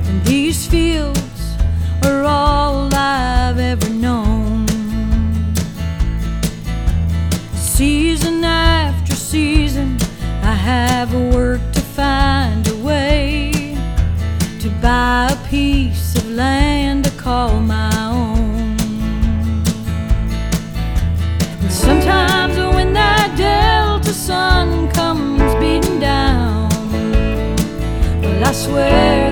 and these fields are all I've ever known. Season after season, I have worked to find a way to buy a piece of land to call my own. And sometimes when that Delta sun comes beating down, well, I swear